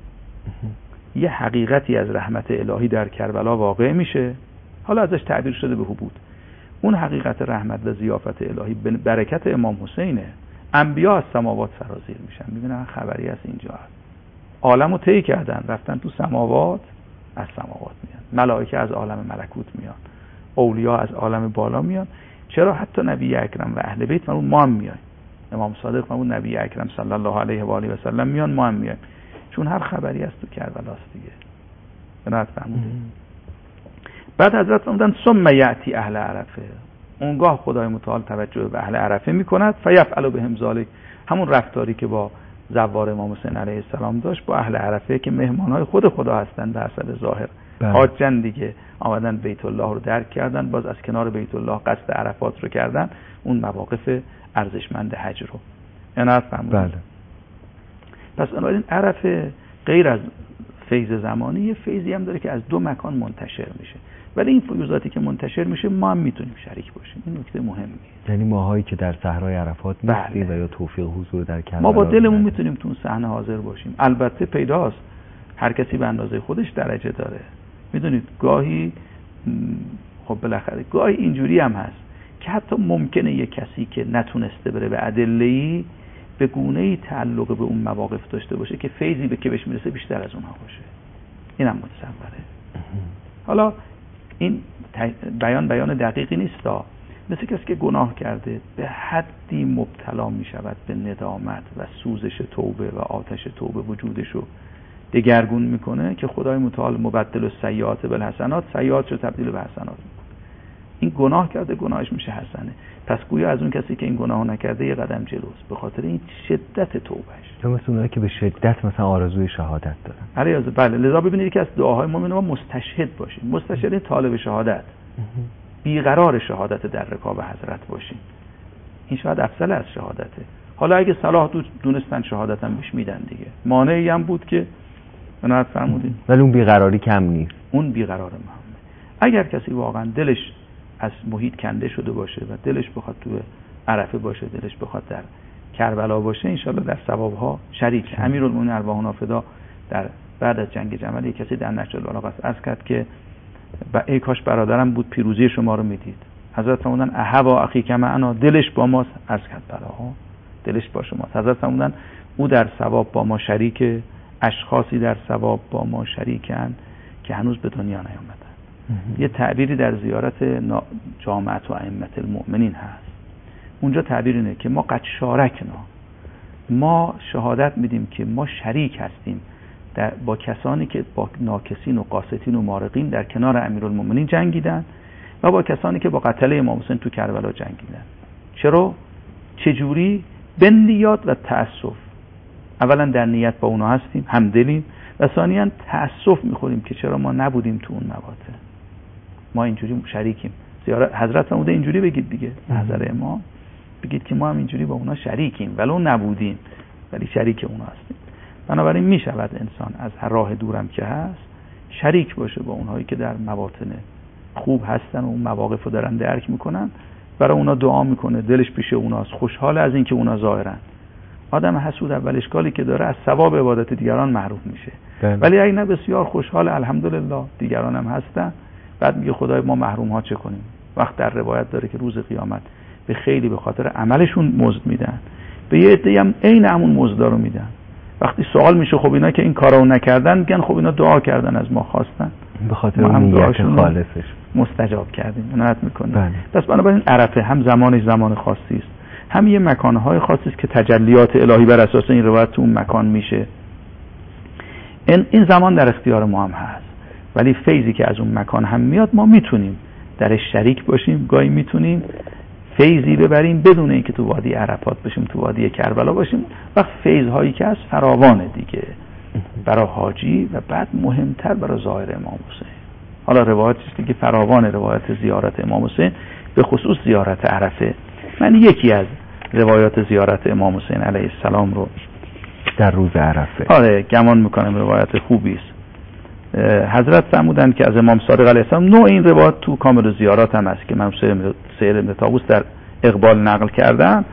S2: یه حقیقتی از رحمت الهی در کربلا واقع میشه، حالا ازش تعبیر شده به حبوط. اون حقیقت رحمت و ضیافت الهی به برکت امام حسینه. انبیا از سماوات سرازیر میشن، میبینن خبری از اینجا هست، عالمو طی کردن رفتن تو سماوات، از سماوات میان ملائکه، از عالم ملکوت میان اولیا، از عالم بالا میان. چرا حتی نبی اکرم و اهل بیت ما هم میایم. امام صادق فرمود نبی اکرم صلی الله علیه و آله و سلم میان، ما هم میایم، چون هر خبری از تو کربلاست دیگه. بنات فرمودید. بعد حضرت فرمودن ثم یاتی اهل عرفه، اونگاه خدای متعال توجه به اهل عرفه میکند، فیفعل بهم ذلک، همون رفتاری که با زوار امام حسین علیه السلام داشت با اهل عرفه که مهمانهای خود خدا هستند به حسب ظاهر، حاجن دیگه، آمدن بیت الله رو درک کردن، باز از کنار بیت الله قصد عرفات رو کردن، اون مواقف ارزشمند حج رو عنایت فرمودید.
S1: بله.
S2: پس بنابراین عرفه غیر از فیض زمانی یه فیضی هم داره که از دو مکان منتشر میشه، ولی این فیوزاتی که منتشر میشه ما هم میتونیم شریک باشیم. این نکته مهمیه. یعنی
S1: ماهایی که در صحرای عرفات نیستیم و یا توفیق حضور در کربلا،
S2: ما با دلمون میتونیم تو اون صحنه حاضر باشیم. البته پیداست هر کسی به اندازه خودش درجه داره. میدونید گاهی خب بالاخره گاهی اینجوری هم هست که حتی ممکنه یه کسی که نتونسته بره به ادله‌ای به گونه‌ای تعلق به اون مواقف داشته باشه که فیضی به که بهش میرسه بیشتر از اونها باشه. اینم متصوره. حالا این بیان دقیقی نیست، مثل کسی که گناه کرده به حدی مبتلا می شود به ندامت و سوزش توبه و آتش توبه وجودش رو دگرگون میکنه که خدای متعال مبدل السیئات بالحسنات، سیئات رو تبدیل به حسنات میکنه. این گناه کرده، گناهش میشه حسنه. پس گویا از اون کسی که این گناه نکرده یه قدم جلوست به خاطر این شدت توبهش.
S1: تو مثل اونایی که به شدت مثلا آرزوی شهادت دارن.
S2: بله، لذا ببینید یکی از دعاهای ما اینه ما مستشهد باشیم. مستشهد طالب شهادت، بیقرار شهادت در رکاب حضرت باشیم. این شاید افضل از شهادته. حالا اگه صلاح دونستن شهادت هم بهش میدن دیگه، مانعی هم بود که بنات فرمودین،
S1: ولی اون بیقراری کم نیست.
S2: اون بیقرار مهمه. اگر کسی واقعا دلش از محیط کنده شده باشه و دلش بخواد تو عرفه باشه، دلش بخواد در کربلا باشه، انشالله در ثوابها شریک. امیرالمومنین ارواحنا فدا در بعد از جنگ جمل یک کسی در نهج البلاغه عرض کرد که ای کاش برادرم بود پیروزی شما رو میدید. حضرت فرمودن احوا اخیک معنا، دلش با ماست. عرض کرد بلا، دلش با شماست. حضرت فرمودن او در ثواب با ما شریکه، اشخاصی در ثواب با ما شریکن که هنوز به دنیا نیامدن. یه تعبیری در زیارت جامعه و ائمه المؤمنین هست. اونجا تعبیر اینه که ما قد شارکنا، ما شهادت میدیم که ما شریک هستیم با کسانی که با ناکسین و قاسطین و مارقین در کنار امیرالمومنین جنگیدن و با کسانی که با قتل امام حسین تو کربلا جنگیدن. چرا؟ چجوری؟ به نیت و تأسف. اولا در نیت با اونا هستیم، همدلیم، و ثانیاً تأسف میخوریم که چرا ما نبودیم تو اون مواطن. ما اینجوری شریکیم. زیارت حضرت فرموده اینجوری بگید دیگه، نظر امام بگید که ما هم اینجوری با اونا شریکیم، ولو نبودیم ولی شریک اونا هستیم. بنابراین میشود انسان از هر راه دورم که هست شریک باشه با اونهایی که در مواطن خوب هستن و اون مواقف رو دارن درک میکنن، برای اونا دعا میکنه، دلش پیش اوناست، خوشحال از این که اونا ظاهرن. آدم حسود اول اشکالی که داره از ثواب عبادت دیگران محروم میشه، ولی اگه نه بسیار خوشحال الحمدلله دیگران هم هستن، بعد میگه خدای ما محروم ها چه کنیم. وقت در روایت داره که روز قیامت به خیلی به خاطر عملشون مزد میدن، به یه عده‌ای هم عین همون مزدا رو میدن. وقتی سوال میشه خب اینا که این کارو نکردن، میگن خب اینا دعا کردن از ما، خواستن
S1: به خاطر نیت خالصش
S2: مستجاب کردیم. عنایت میکنیم. پس بنابراین عرفه هم زمانش زمان خاصی است، هم یه مکانهای خاصی است که تجلیات الهی بر اساس این روایت تو اون مکان میشه. این زمان در اختیار ما هم هست، ولی فیضی که از اون مکان هم میاد ما میتونیم درش شریک باشیم. گاهی میتونیم فیضی ببریم بدون اینکه تو وادی عرفات باشیم، تو وادی کربلا باشیم. وقت فیض هایی که از فراوانه دیگه برای حاجی و بعد مهمتر برای زائر امام حسین. حالا روایت است دیگه فراوان، روایت زیارت امام حسین به خصوص زیارت عرفه. من یکی از روایات زیارت امام حسین علیه السلام رو
S1: در روز عرفه
S2: گمان میکنم روایت خوبی است. حضرت فرمودن که از امام صادق علیه السلام نوع این روایت تو کامل زیارات هم هست که من سیر ابن طاووس در اقبال نقل کردم.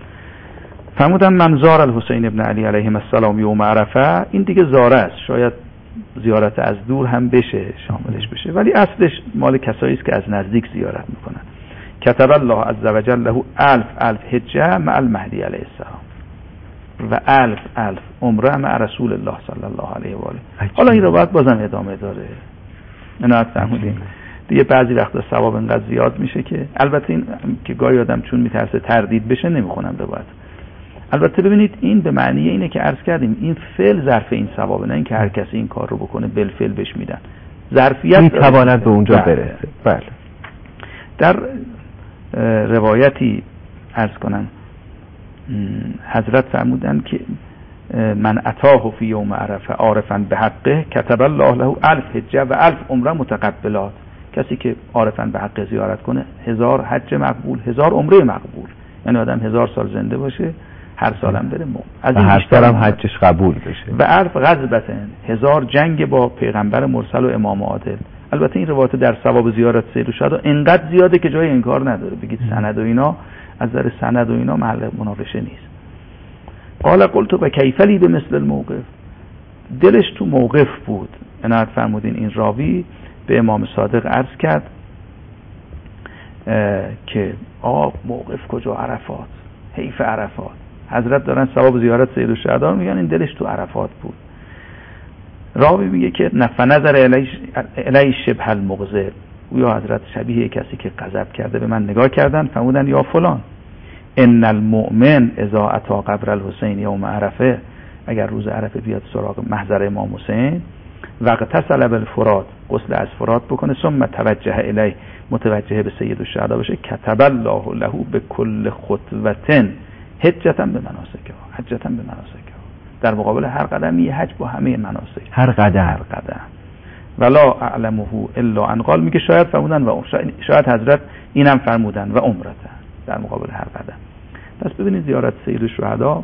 S2: فرمودن من زار الحسین ابن علی علیهم السلام یوم عرفه. این دیگه زاره است، شاید زیارت از دور هم بشه شاملش بشه، ولی اصلش مال کسایی است که از نزدیک زیارت میکنن. کتب الله عز وجل له 1000 حجه مع المهدی علیه السلام و 1000 عمره مع رسول الله صلی الله علیه و آله. حالا این روایت بازم ادامه داره. عنایت فرمودین دیگه بعضی وقتا ثواب انقدر زیاد میشه که البته این که گاهی آدم چون میترسه تردید بشه نمیخونم روایت. البته ببینید این به معنی اینه که عرض کردیم این فعل ظرف این ثوابه، نه اینکه هر کسی این کار رو بکنه بالفعل بهش میدن. ظرفیت
S1: میتواند به اونجا برسه. بله.
S2: در روایتی عرض کنم حضرت فرمودن که من اتاه فی یوم عرفه عارفا به حقه کتب الله له 1000 حجه و 1000 عمره متقبلات. کسی که عارفا به حق زیارت کنه 1000 حج مقبول، 1000 عمره مقبول. یعنی آدم 1000 سال زنده باشه، هر سالم بره از این
S1: هر سالم حجش قبول بشه.
S2: و 1000 غزوه، 1000 جنگ با پیغمبر مرسل و امام عادل. البته این روایت در ثواب زیارت سید و شهدا انقدر زیاده که جای انکار نداره. بگید سند و اینا از نظر سند و اینا محل مناقشه نیست. قال قلت و کیفلی به مثل الموقف. دلش تو موقف بود. عنایت فرمودین این راوی به امام صادق عرض کرد که موقف کجا؟ عرفات، حیف عرفات. حضرت دارن ثواب زیارت سید الشهدا میگن این دلش تو عرفات بود. راوی میگه که نظر الی شبه المغضب، گویا حضرت شبیه کسی که غضب کرده به من نگاه کردن، فرمودن یا فلان ان المؤمن اذا اتی قبر الحسین یوم عرفه، اگر روز عرفه بیاد سراغ محضر امام حسین، واغتسل بالفرات، غسل از فرات بکنه، ثم توجه الیه، متوجه به سید الشهدا بشه، کتب الله له بكل خطوه حجتا به مناسکه، حجتا به مناسکه، در مقابل هر قدمی حج با همه مناسک، هر قدم ولا اعلمه الا ان قال، میگه شاید فرمودن و شاید حضرت اینم فرمودن و عمرتن در مقابل هر قدم. پس ببینید زیارت سید الشهدا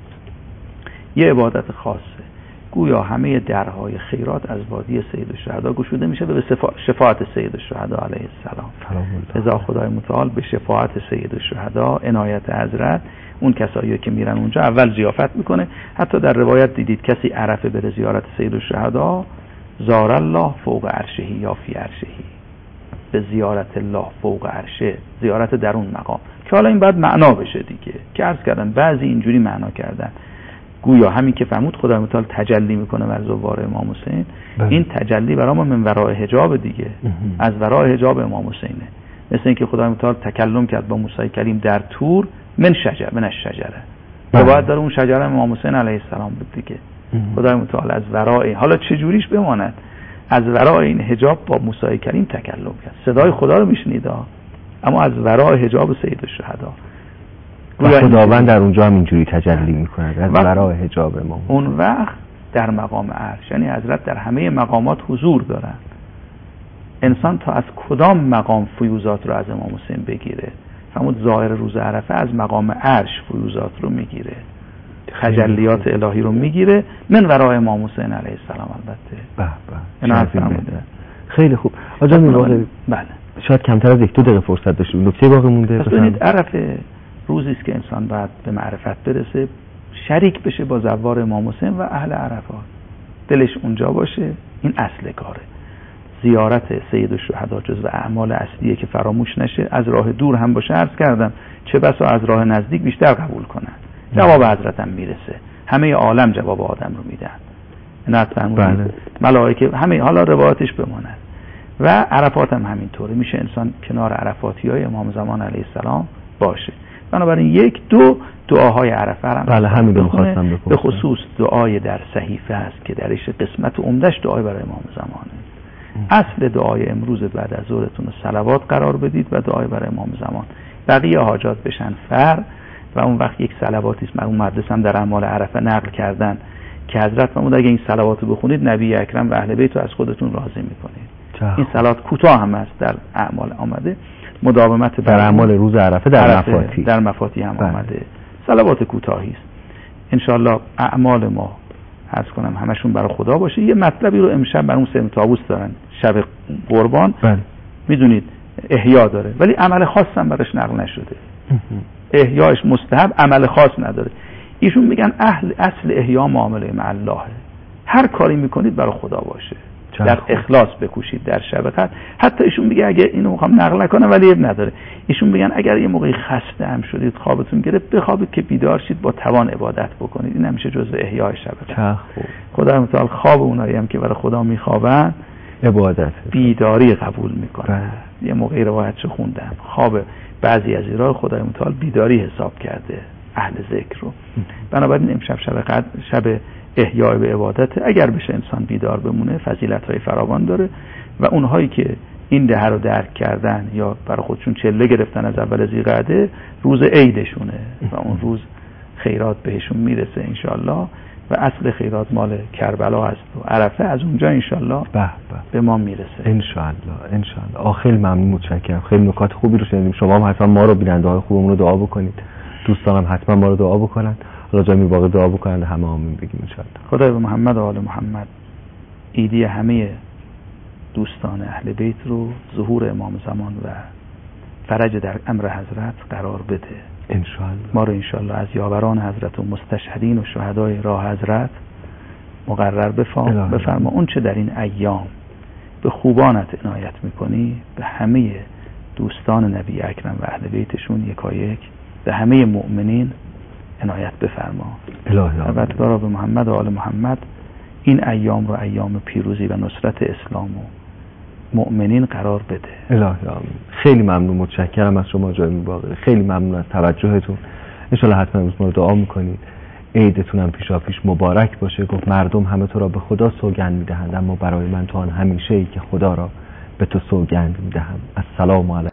S2: یه عبادت خاصه، گویا همه درهای خیرات از وادی سید الشهدا گشوده میشه به شفاعت سید الشهدا علیه السلام. رضا خدای متعال به شفاعت سید الشهدا، عنایت حضرت، اون کسایی که میرن اونجا اول ضیافت میکنه. حتی در روایت دیدید کسی عرفه بره زیارت سید الشهدا، زار الله فوق عرشه یا فی عرشه، به زیارت الله فوق عرشه، زیارت در اون مقام، که حالا این باید معنا بشه دیگه، که عرض کردن بعضی اینجوری معنا کردن، گویا همین که فرمود خدای متعال تجلی میکنه بر زوار امام حسین، این تجلی برای ما من ورای حجاب دیگه، از ورای حجاب امام حسینه. مثل اینکه خدای متعال تکلم کرد با موسی کلیم در طور من الشجره، باید داره اون شجره امام حسین علیه السلام بود دیگه. خدای متعال از ورای، حالا چه جوریش بماند، از ورای این حجاب با موسی کلیم تکلم کرد، صدای خدا رو میشنید اما از ورای حجاب سید الشهدا.
S1: خداوند در اونجا هم اینجوری تجلی میکنه از ورای حجاب امام.
S2: اون وقت در مقام عرش، یعنی حضرت در همه مقامات حضور دارن. انسان تا از کدام مقام فیوزات رو از امام حسین بگیره؟ فرمود ظاهر روز عرفه از مقام عرش فیوزات رو میگیره، تجلیات الهی رو میگیره من ورای امام حسین علیه السلام. البته
S1: خیلی خوب آقا جان.
S2: بله
S1: شاید کمتر از 1-2 دقیقه فرصت داشتیم، نکته باقی مونده.
S2: ببینید عرفه روزی است که انسان باید به معرفت برسه، شریک بشه با زوار امام حسین و اهل عرفات، دلش اونجا باشه. این اصل کاره. زیارت سید الشهدا جزو اعمال اصلیه که فراموش نشه. از راه دور هم باشه، عرض کردم چه بسا از راه نزدیک بیشتر قبول کنن. جواب حضرت هم میرسه، همه عالم جواب آدم رو میدن، نه ملائکه همه، حالا روایتش بماند. و عرفات هم همینطوره، میشه انسان کنار عرفاتیای امام زمان علیه السلام باشه. بنابراین 1-2 دعاهای عرفه هم
S1: بله همین رو می‌خواستم بپرسم.
S2: به خصوص دعای در صحیفه هست که درش قسمت عمدش دعای برای امام زمانه. اصل دعای امروز بعد از ظهرتون صلوات قرار بدید و دعای برای امام زمان، بقیه حاجات بشن و اون وقت یک صلواتی است. مرحوم مدرس هم در اعمال عرفه نقل کردن که حضرت فرمود اگه این صلوات رو بخونید نبی اکرم و اهل بیت رو از خودتون راضی می‌کنید. این صلوات کوتاه هم است، در اعمال آمده، مداومت
S1: در اعمال روز عرفه در
S2: مفاتی هم آمده، صلوات کوتاهی است. انشالله اعمال ما عرض کنم همشون برای خدا باشه. یه مطلبی رو امشب برای اون طاووس دارن، شب قربان، میدونید احیا داره ولی عمل خاص هم براش نقل نشده. احیاش مستحب، عمل خاص نداره. ایشون میگن اصل احیا معامله مع الله، هر کاری میکنید برای خدا باشه، در اخلاص بکوشید، در شب قدر. حتی ایشون میگه اگه اینو میخوام نقل نکنم ولی اب نداره، ایشون میگن اگر یه موقعی خسته هم شدید، خوابتون گرفت، بخوابید که بیدار شید با توان عبادت بکنید. این همیشه جزء احیای شب قدر. خدا متعال خواب اونایی هم که برای خدا میخوابن عبادت بیداری قبول میکنه. یه موقعی روایتشو خوندم، خواب بعضی از ایران خدای متعال بیداری حساب کرده اهل ذکر رو. بنابراین امشب شب احیای به عبادت، اگر بشه انسان بیدار بمونه فضیلت‌های فراوان داره. و اونهایی که این دهه رو درک کردن یا برای خودشون چله گرفتن از اول ذی‌قعده، روز عیدشونه و اون روز خیرات بهشون میرسه انشالله. و اصل خیرات مال کربلا هست و عرفه از اونجا انشالله به ما میرسه
S1: انشالله. خیلی ممنون، متشکرم. خیلی نکات خوبی رو شنیدیم. شما هم حتما ما رو، بیننده‌های خوبمون رو دعا بکنید، دوستانم حتما ما رو دعا بکنن، راجع به واقع دعا بکنن، همه آمین بگیم انشالله.
S2: خدای به محمد و آل محمد ایدی همه دوستان اهل بیت رو، ظهور امام زمان و فرج در امر حضرت قرار بده
S1: انشالله.
S2: ما رو انشالله از یاوران حضرت و مستشهدین و شهدای راه حضرت مقرر بفرما. اون چه در این ایام به خوبانت عنایت میکنی، به همه دوستان نبی اکرم و اهل بیتشون یکایک، به همه مؤمنین عنایت بفرما. البته به محمد و آل محمد این ایام رو ایام پیروزی و نصرت اسلام و مؤمنین قرار بده.
S1: الهی آمین. خیلی ممنون، متشکرم از شما جای باقری، خیلی ممنون از توجهتون. انشالله حتما امروز ما رو دعا میکنید. عیدتون هم پیشاپیش مبارک باشه. گفت مردم همه تو را به خدا سوگند میدهند، اما برای من تو آن همیشه ای که خدا را به تو سوگند میدهم. السلام علیکم.